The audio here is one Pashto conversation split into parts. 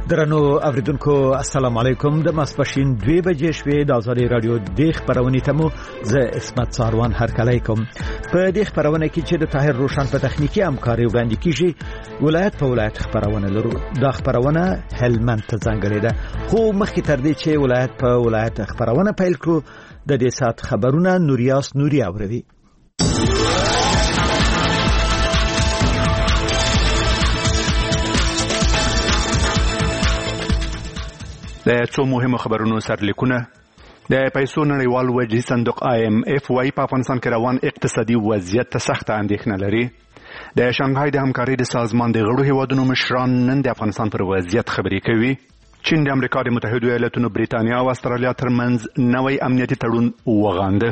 درنو اوریدونکو السلام علیکم د ماسپښین 2 بجې شوې د آزادي رادیو د خبرونې تمو زه اسمت ساروان هرکلی کوم. په دې خبرونه کې چې د طاهر روشن په تخنیکی همکاري وړاندې کیږي ولایت په ولایت خبرونه لرو. دا خبرونه هلمند ته ځانګړې ده، خو مخکې تر دې چې ولایت په ولایت خبرونه پیل کړو د دې سات خبرونه نوریاس نوري اوروي. د څو مهمو خبرونو سرلیکونه. د پیسو نړیوال وجهي صندوق IMF وايي په افغانستان کې روان اقتصادي وضعیت ته سخته اندېښنه لري. د شانګهای د همکارۍ د سازمان د غړو هیوادونو مشران نن د افغانستان پر وضعیت خبرې کوي. چین د امریکا د متحده ایالاتونو، بریتانیا او استرالیا ترمنځ نوی امنیتي تړون وغانده.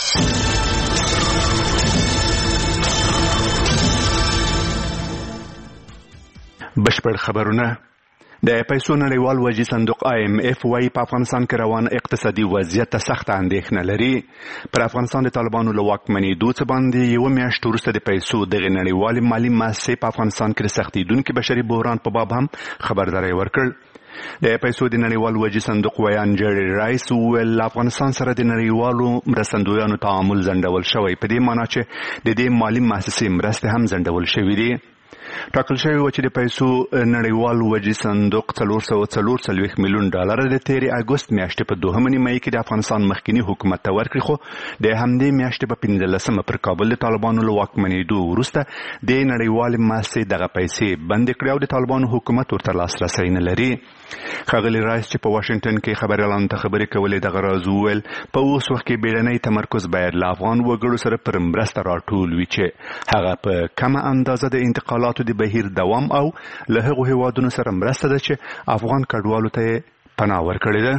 بشپړ خبرونه. د پیسو نړیوال وجهي صندوق IMF وايي په افغانستان کې روان اقتصادي وضعیت ته سخته اندېښنه لري. پر افغانستان د طالبانو له واکمنېدو څخه باندې یو میاشت وروسته د پیسو دغه نړیوال مالي مؤسسې په افغانستان کې د سختېدونکي بشري بحران په باب هم خبرداری ورکړ. د پیسو د نړیوال وجهي صندوق ویان جری رایس ویل افغانستان سره د نړیوالو مرستندویانو تعامل ځنډول شوی، په دې معنی چې د دې مالي مؤسسې مرستې هم ځنډول شوې دي. ټاکل شوی و چې د پیسو نړیوال وجهي صندوق $444 میلیون د تیرې اګوست میاشتې په 2 نیمه کې د افغانستان مخکنی حکومت ته ورکړي، خو د همدې میاشتې په 15 پر کابل د طالبانو له واکمنېدو وروسته د نړیوال مؤسسې دغه پیسې بند کړې او د طالبانو حکومت ورته لاسرسی نه لري. ښاغلی رایس چې په واشنگټن کې خبريالانو ته خبرې کولې دغه راز وویل په اوس وخت کې بیړنی تمرکز باید له افغان وګړو سره پر مرسته راټول وي چې هغه په کمه اندازه د انتقالاتو د بهیر دوام او له هغو هیوادونو سره مرسته ده چې افغان کډوالو ته پناه ورکړې ده.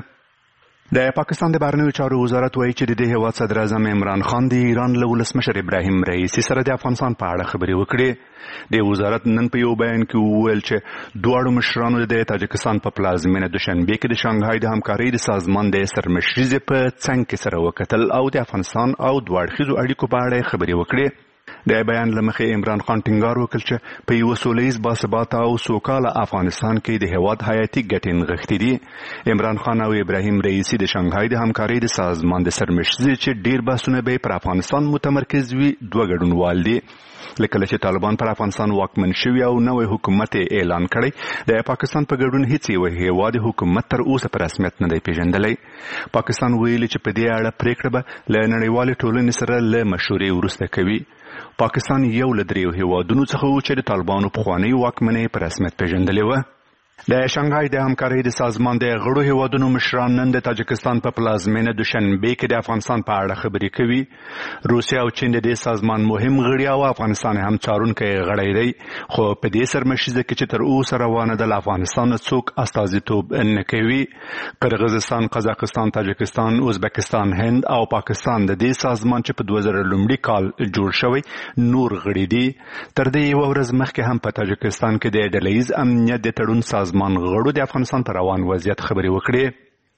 د پاکستان د بهرنیو چارو وزارت وایي چې د دې هیواد صدر اعظم عمران خان د ایران له ولسمشر ابراهیم رئیسي سره د افغانستان په اړه خبرې وکړې. د وزارت نن په یو بیان کې وویل چې دواړو مشرانو د تاجکستان په پلازمینه دوشنبه کې د شانګهای د همکارۍ د سازمان د سرمشرۍ په څنګ کې سره وکتل او د افغانستان او دوه اړخیزو اړیکو په اړه خبرې وکړې. د بیان لمخې عمران خان ټینګار وکړ چې په یو سولیز باثباته او سوکاله افغانستان کې د هیواد حیاتي ګټې نغښتې دي. عمران خان او ابراهیم رئیسي د شانګهای د همکارۍ د سازمان د سرمشرۍ چې ډیر بحثونه به پر افغانستان متمرکز وي دوه ګډونوال دي. لکه چې طالبان پر افغانستان واکمن شوي او نوې حکومت اعلان کړی، د پاکستان په ګډون هیڅ یو هیواد حکومت تر اوسه په رسمیت نه دی پیژندلی. پاکستان ویلي چې په دې اړه پریکړه به له نړیوالې ټولنې سره له مشورې وروسته کوي. پاکستان یو له 3 هیوادونو څخه و چې د طالبانو پخوانۍ واکمنۍ په رسمیت پیژندلې وه. د شانګهای د همکارۍ د سازمان د غړو هیوادونو مشران نن د تاجکستان په پلازمینه دوشنبه کې د افغانستان په اړه خبرې کوي. روسیا او چین د دې سازمان مهم غړي او افغانستان هم څارونکی غړی دی، خو په دې سرمشریزه کې چې تر اوسه روانه ده له افغانستان څوک استازیتوب نه کوي. قرغیزستان، قزاقستان، تاجکستان، ازبکستان، هند او پاکستان د دې سازمان چې په 2000 کال جوړ شوی نور غړي دي. تر دې یو ورځ مخکې هم په تاجکستان کې د ډلهییز امنیت د تړون سازمان غړو د افغانستان پر روان وضعیت خبرې وکړې.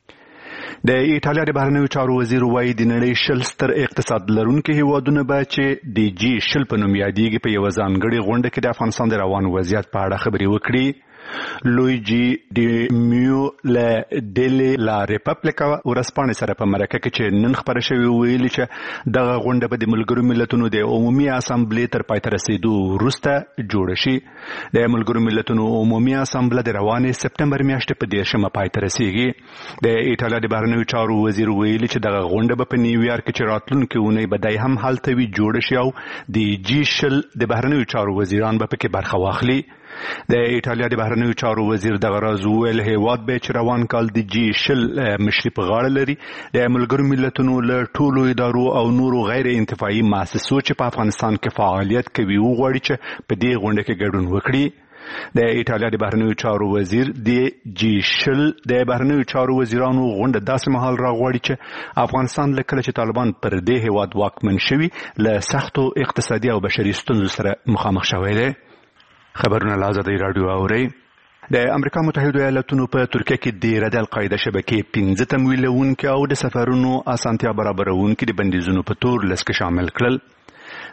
د ایټالیا د بهرنیو چارو وزیر وایي د نړۍ 20 ستر اقتصاد لرونکي هیوادونه به چې د G20 په نوم یادېږي په یوه ځانګړې غونډه کې د افغانستان د روان وضعیت په اړه خبرې وکړي. لویجی ډي میو له ډیلی لا ریپبلیکا ورسپانې سره په مرکه کې چې نن خبره شوې ویلي چې دغه غونډه به د ملګرو ملتونو د عمومي اسامبلې تر پای ته رسیدو وروسته جوړه شي. د ملګرو ملتونو عمومي اسامبله د روانې سپتمبر میاشتې په 10 پای ته رسیږي. د ایټالیا د بهرنیو چارو وزیر ویلي چې دغه غونډه به په نیویارک کې چې راتلونکې اونۍ به دی هم هلته وي جوړه شي او د G20 د بهرنیو چارو وزیران به پکې برخه واخلي. د ایټالیا د بهرنیو چارو وزیر دغه راز وویل هیواد به چې روان کال د G20 مشري په غاړه لري. د ملګرو ملتونو له ټولو ادارو او نورو غیر انتفاعي مؤسسو چې په افغانستان کې فعالیت کوي وغواړي چې په دې غونډه کې ګډون وکړي. د ایټالیا د بهرنیو چارو وزیر د G20 د بهرنیو چارو وزیرانو غونډه داسې مهال راغواړي چې افغانستان له کله چې طالبان پر دې هیواد واکمن شوي له سختو اقتصادي او بشري ستونزو سره مخامخ شوی دی. خبرونه له آزادۍ راډیو اورئ. د امریکا متحده ایالاتونو په ترکیه کې د القاعده شبکې 15 تمویلونکي او د سفرونو اسانتیا برابرونکي د بندیزونو په تور لست کې شامل کړل.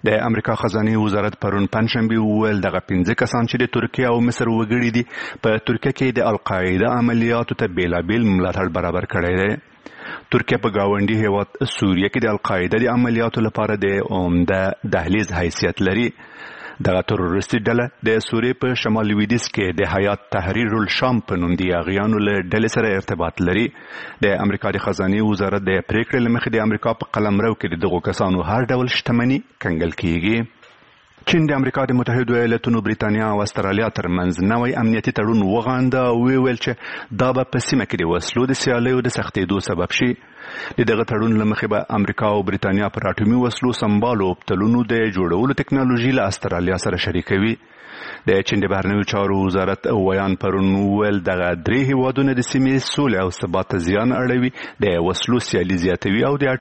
د امریکا خزانه وزارت پرون پنځشنبه وویل دغه 15 کسان چې د ترکیه او مصر وګړي دي په ترکیه کې د القاعده عملیاتو ته بیلابیل ملاتړ برابر کړی دی. ترکیه په گاونډي هیواد سوریه کې د القاعده د عملیاتو لپاره د عمده دهلیز حیثیت لري. دغه تروریستي ډله د سوریې په شمال لویدیځ کې د حیات تحریر الشام په نوم د یاغیانو له ډلې سره ارتباط لري. د امریکا د خزانه وزارت د پریکړې له مخې د امریکا په قلمرو کې د دغو کسانو هر ډول شتمني کنګل کیږي. چین د امریکا د متحده ایالاتونو، بریتانیا او استرالیا ترمنځ نوی امنیتي تړون وغانده او ویل چې دا به په سیمه کې د وسلو د سیالیو د سختېدو سبب شي. د دغه تړون له مخې به امریکا او بریتانیا پر اټومي وسلو سمبالو تلونو د جوړولو ټکنالوژي له استرالیا سره شریکوي. د چین د بهرنیو چارو وزارت ویان پرون ویل دغه درې هیوادونه د سیمې سولې او ثبات ته زیان اړوي، د وسلو سیالي زیاتوي او د